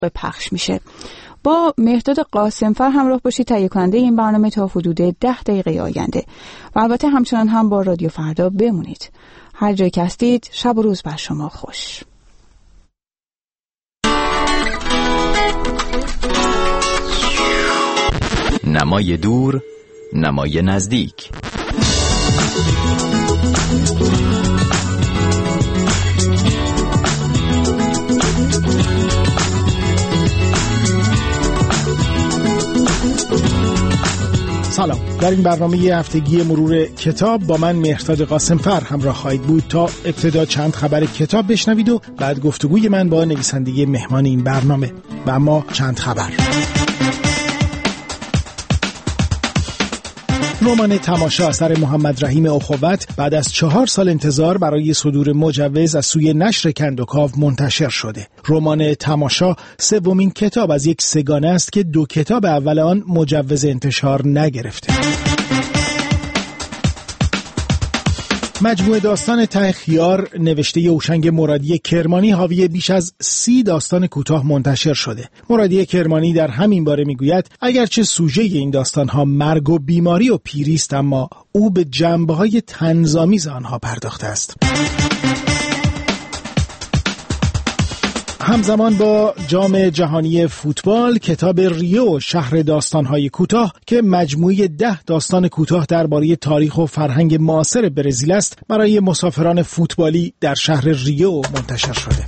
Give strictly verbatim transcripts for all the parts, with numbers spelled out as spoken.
به پخش میشه. با مهرداد قاسمفر همراه باشید تهیه کننده این برنامه تا حدود ده دقیقه آینده و البته همچنان هم با رادیو فردا بمونید. هر جایی که هستید شب و روز بر شما خوش. نمای دور، نمای نزدیک. سلام. در این برنامه هفتگی مرور کتاب با من مهرداد قاسمفر همراه خواهید بود. تا ابتدا چند خبر کتاب بشنوید و بعد گفتگوی من با نویسنده مهمان این برنامه. و اما چند خبر. رمان تماشا اثر محمد رحیم اخوت بعد از چهار سال انتظار برای صدور مجوز از سوی نشر کندوکاو منتشر شده. رمان تماشا سومین کتاب از یک سگانه است که دو کتاب اول آن مجوز انتشار نگرفته. مجموعه داستان ته خیار نوشته هوشنگ مرادی کرمانی حاوی بیش از سی داستان کوتاه منتشر شده. مرادی کرمانی در همین باره میگوید اگرچه سوژه این داستانها مرگ و بیماری و پیری است، اما او به جنبه‌های طنزآمیز آنها پرداخته است. همزمان با جام جهانی فوتبال، کتاب ریو شهر داستان‌های کوتاه که مجموعه ده داستان کوتاه درباره تاریخ و فرهنگ معاصر برزیل است، برای مسافران فوتبالی در شهر ریو منتشر شده.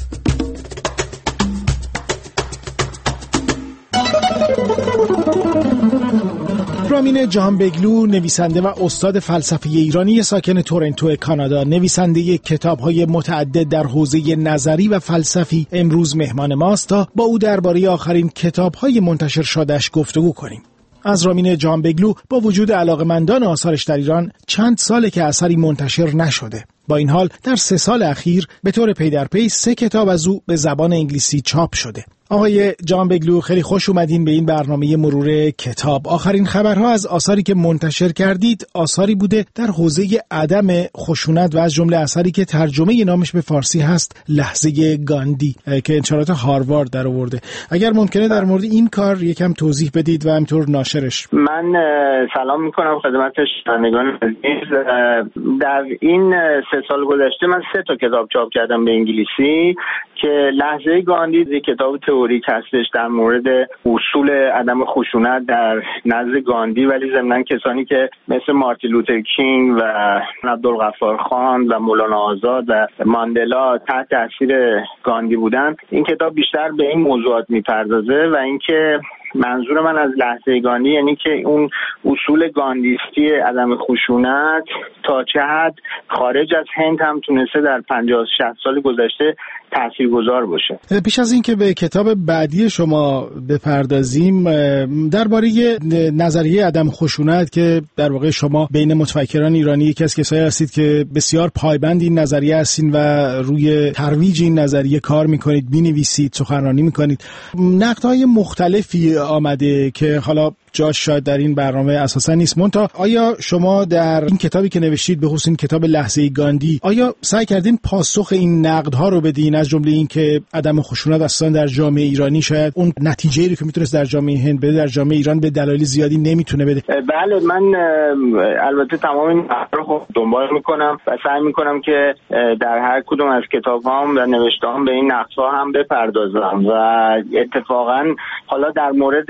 رامین جهانبگلو، نویسنده و استاد فلسفه ایرانی ساکن تورنتو کانادا، نویسنده کتاب‌های متعدد در حوزه نظری و فلسفی، امروز مهمان ماست تا با او درباره آخرین کتاب‌های منتشر شده‌اش گفتگو کنیم. از رامین جهانبگلو با وجود علاقه‌مندان آثارش در ایران چند ساله که اثری منتشر نشده. با این حال در سه سال اخیر به طور پی در پی سه کتاب از او به زبان انگلیسی چاپ شده. آقای جهانبگلو، خیلی خوش اومدین به این برنامه مرور کتاب. آخرین خبرها از آثاری که منتشر کردید آثاری بوده در حوزه عدم خشونت و از جمله اثری که ترجمه نامش به فارسی هست لحظه گاندی که انشالات هاروارد در آورده. اگر ممکنه در مورد این کار یکم توضیح بدید و همینطور ناشرش. من سلام میکنم خدمت شنوندگان عزیز. در این سه سال گذشته من سه تا کتاب چاپ کردم به انگلیسی که لحظه گاندی یک کتاب تئوریک هستش در مورد اصول عدم خشونت در نزد گاندی، ولی ضمن کسانی که مثل مارتین لوتر کینگ و عبدالغفار خان و مولانا آزاد و ماندلا تحت تاثیر گاندی بودن. این کتاب بیشتر به این موضوعات میپردازه و اینکه منظور من از لحظه گاندی یعنی که اون اصول گاندیستی عدم خشونت تا چه حد خارج از هند هم تونسته در پنجاه شصت سال گذشته تاثیرگذار باشه. پیش از این که به کتاب بعدی شما بپردازیم، درباره نظریه عدم خشونت که در واقع شما بین متفکران ایرانی یکی از کسایی هستید که بسیار پایبند این نظریه هستین و روی ترویج این نظریه کار میکنید، مینویسید، سخنرانی میکنید، نقدهای مختلفی آمده که حالا جاش شاید در این برنامه اساسا نیست. منتها آیا شما در این کتابی که نوشتید، به خصوص این کتاب لحظه گاندی، آیا سعی کردین پاسخ این نقدها رو بدین، از جمله این که عدم خشونت اصلا در جامعه ایرانی شاید اون نتیجه‌ای رو که میتونست در جامعه هند بده در جامعه ایران به دلایل زیادی نمیتونه بده؟ بله، من البته تمام این رو خب دنبال میکنم و سعی میکنم که در هر کدوم از کتابام و نوشته‌هام به این نقدها هم بپردازم و اتفاقا حالا در مورد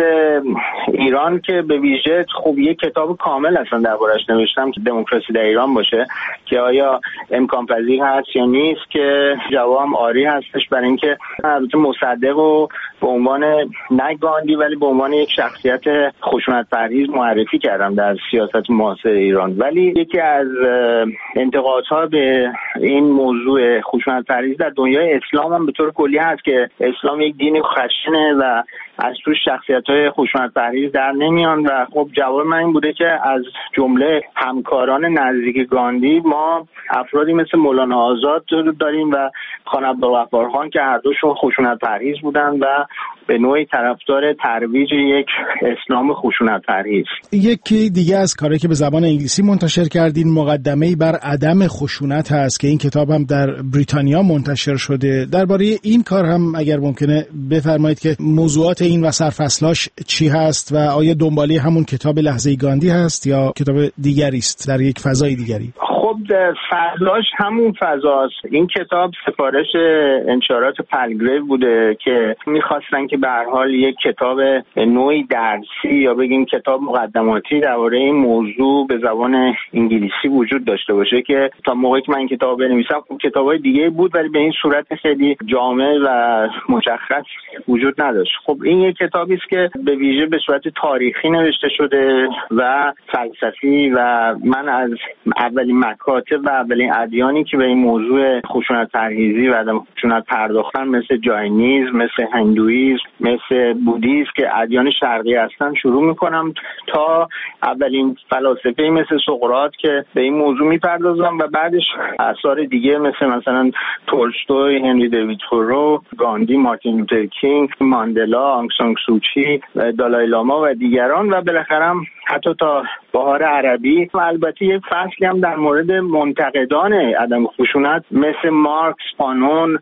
ایران که به ویژه خب یک کتاب کامل اصلا دربارش نوشتم که دموکراسی در ایران باشه که آیا امکان پذیر هست یا نیست، که جوابم آری هستش، برای اینکه البته مصدق و به عنوان نه گاندی ولی به عنوان یک شخصیت خشونت پرهیز معرفی کردم در سیاست معاصر ایران. ولی یکی از انتقادها به این موضوع خشونت پرهیز در دنیای اسلام هم به طور کلی هست که اسلام یک دین خشنه و از توش شخصیت‌های خشونت پرهیز در نمیان و خب جواب من این بوده که از جمله همکاران نزدیک گاندی ما افرادی مثل مولانا آزاد داریم و خان عبدالغفار خان که هر دوشون خشونت پرهیز بودن و به نوعی طرفدار ترویج یک اسلام خشونت پرهیز. یکی دیگه از کاری که به زبان انگلیسی منتشر کردین مقدمه‌ای بر عدم خشونت هست که این کتاب هم در بریتانیا منتشر شده. درباره این کار هم اگر ممکنه بفرمایید که موضوعات این و سرفصلاش چی هست و آیا دنباله همون کتاب لحظه گاندی هست یا کتاب دیگری است در یک فضای دیگری؟ خب فضاش همون فضاست. این کتاب سفارش انشارات پلگریو بوده که میخواستن که به هر حال یک کتاب نوعی درسی یا بگیم کتاب مقدماتی درباره این موضوع به زبان انگلیسی وجود داشته باشه که تا موقعی که من این کتاب بنویسم خب کتابای دیگه بود ولی به این صورت خیلی جامع و مشخص وجود نداشت. خب این یک کتابی است که به ویژه به صورت تاریخی نوشته شده و فلسفی و من از اولین مکاتب و اولین ادیانی که به این موضوع خشونت پرهیزی و عدم خشونت پرداختن مثل جاینیسم، مثل هندویسم، مثل بودیسم که ادیان شرقی هستن شروع میکنم تا اولین فلاسفه مثل سقراط که به این موضوع میپردازم و بعدش آثار دیگه مثل مثلا تولستوی، هنری دیوید تورو، گاندی، مارتین لوتر کینگ، ماندلا، آنگ سان سوچی، دالای لاما و دیگران و بالاخره حتی تا بهار عربی و البته یک فصلی هم در مورد منتقدان عدم خشونت مثل مارکس، فانون،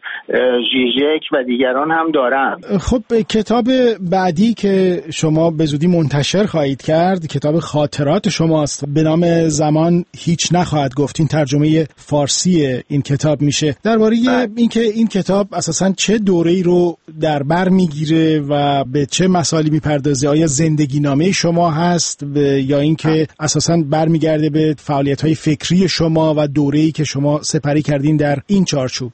ژیژک و دیگران هم دارن. خب کتاب بعدی که شما به زودی منتشر خواهید کرد کتاب خاطرات شماست به نام زمان هیچ نخواهد گفت. این ترجمه فارسی این کتاب میشه. درباره اینکه این کتاب اساساً چه دوره‌ای رو در بر میگیره و به چه مسائلی میپردازه، آیا زندگی نامه شما هست یا اینکه اساساً برمیگرده به فعالیت‌های فکری شما و دوره‌ای که شما سپری کردین در این چارچوب؟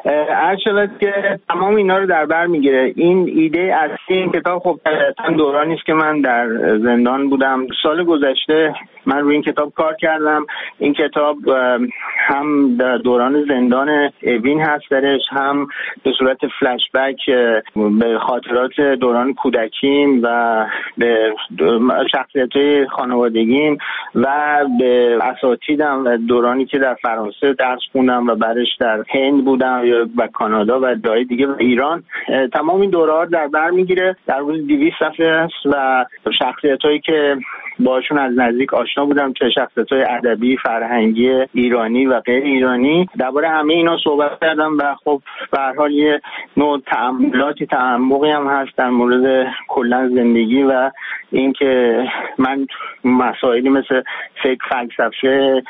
هر شود که تمام اینا رو در بر میگیره. این ایده اصلی این کتاب خب طبعاً دورانی است که من در زندان بودم. سال گذشته من روی این کتاب کار کردم. این کتاب هم در دوران زندان اوین هست درش، هم به صورت فلش بک به خاطرات دوران کودکیم و به شخصیت‌های خانوادگیم و به اساتیدم و دورانی که در فرانسه درس خوندم و بعدش در هند بودم و کانادا و جای دیگه و ایران. تمام این دوره‌ها در بر میگیره. در روز دویست صفحه است و شخصیت‌هایی که باشون از نزدیک آشنا بودم، چه شخصیت‌های ادبی، فرهنگی، ایرانی و غیر ایرانی، درباره همه اینا صحبت کردم و خب به هر حال یه نوع تأملاتی تعمقی هم هست در مورد کلا زندگی و اینکه من مسائلی مثل فکر، فلسفه،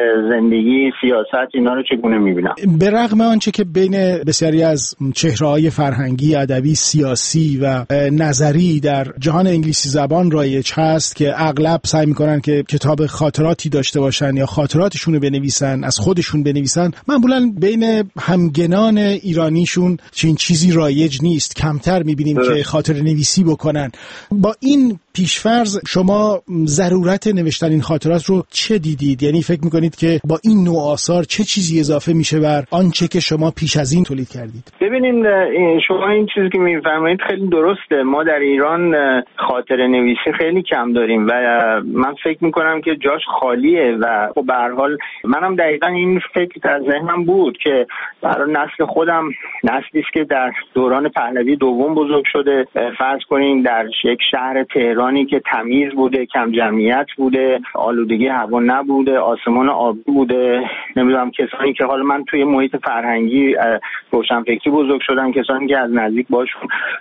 زندگی، سیاست اینا رو چگونه میبینم. به رغم آنچه که بین بسیاری از چهره‌های فرهنگی، ادبی، سیاسی و نظری در جهان انگلیسی زبان رایج هست که اغلب سعی میکنن که کتاب خاطراتی داشته باشن یا خاطراتشون رو بنویسن، از خودشون بنویسن، معمولا بین همگنان ایرانیشون چنین چیزی رایج نیست. کمتر میبینیم که خاطره نویسی بکنن. با این پیشفرض شما ضرورت نوشتن این خاطرات رو چه دیدید؟ یعنی فکر میکنید که با این نوع آثار چه چیزی اضافه میشه بر آنچه که شما پیش از این تولید کردید؟ ببینید شما این چیزی که میفرمایید خیلی درسته. ما در ایران خاطره نویسی خیلی کم داریم و من فکر میکنم که جاش خالیه و خب به هر حال منم دقیقاً این فکر در ذهنم بود که برای نسل خودم، نسلی است که در دوران پهلوی دوم بزرگ شده، فرض کنین در یک شهر تهرانی که تمیز بوده، کم جمعیت بوده، آلودگی هوا نبوده، آسمان آبی بوده، نمیدونم کسانی که حالا من توی محیط فرهنگی روشنفکری بزرگ شدم، کسانی که از نزدیک باشون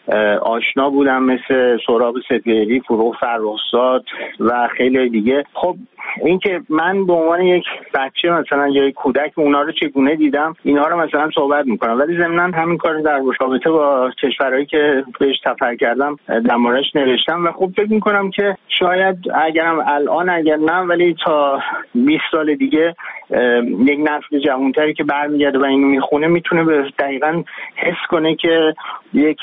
آشنا بودم مثل سهراب سپهری، فروغ فرخزاد و خیلی دیگه. خب این که من به عنوان یک بچه مثلا یا یک کودک اونا رو چگونه دیدم، اینا رو مثلا صحبت میکنم، ولی ضمناً همین کار در رابطه با کشورهایی که بهش سفر کردم در موردش نوشتم و خب فکر میکنم که شاید اگرم الان اگر نه ولی تا بیست سال دیگه یک نسل جوانتری که برمیگرده و اینو میخونه میتونه به دقیقاً حس کنه که یک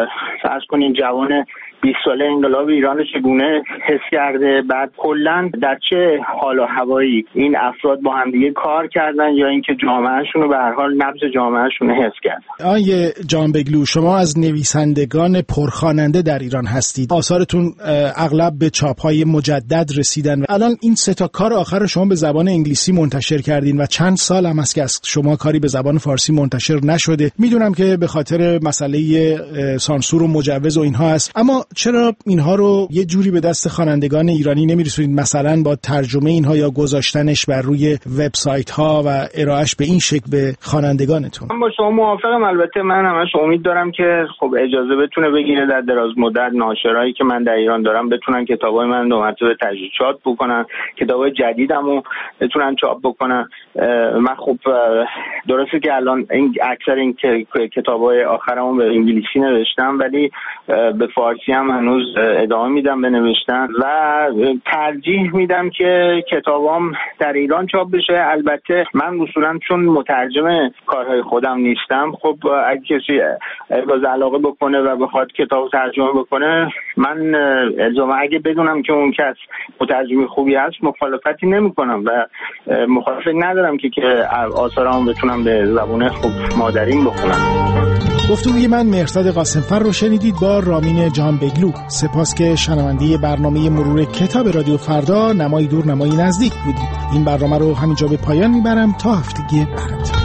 فرض کنین جوان بیست ساله انقلاب ایران رو چگونه حس کرده، بعد کلا در چه حال و هوایی این افراد با هم دیگه کار کردن یا اینکه جامعهشون رو به هر حال نبض جامعهشون حس کردن. آقای جان بگلو، شما از نویسندگان پرخواننده در ایران هستید. آثارتون اغلب به چاپ‌های مجدد رسیدن و الان این سه تا کار آخر شما به زبان انگلیسی منتشر منتشر کردین و چند سال هم است که از شما کاری به زبان فارسی منتشر نشده. میدونم که به خاطر مسئله سانسور و مجوز و اینها است، اما چرا اینها رو یه جوری به دست خوانندگان ایرانی نمیرسونید، مثلا با ترجمه اینها یا گذاشتنش بر روی وبسایت ها و ارائهش به این شکل به خوانندگانتون؟ من با شما موافقم. البته من همش امید دارم که خب اجازه بتونه بگیره در دراز مدت، ناشرایی که من در ایران دارم بتونن کتابای من دو مرتبه تجدید چاپ بکنن، کتابای جدیدمو بتونن چاپ بکنن. من خب درسته که الان این اکثر این کتابای آخرمو به انگلیسی نوشتم، ولی به فارسی هم هنوز ادامه میدم به نوشتن و ترجیح میدم که کتابام در ایران چاپ بشه. البته من اصولا چون مترجم کارهای خودم نیستم، خب اگه کسی باز علاقه بکنه و بخواد کتاب ترجمه بکنه، من الزاما اگه بدونم که اون کس مترجم خوبی هست مخالفتی نمیکنم و مخالفت ندارم که که آثارم بتونم به زبان خوب مادریم بخونم. گفتگوی من مهرزاد قاسمفر رو شنیدید با رامین جانبگلو. سپاس که شنونده برنامه مرور کتاب رادیو فردا نمای دور نمای نزدیک بودید. این برنامه رو همینجا به پایان میبرم تا هفتگی بعد.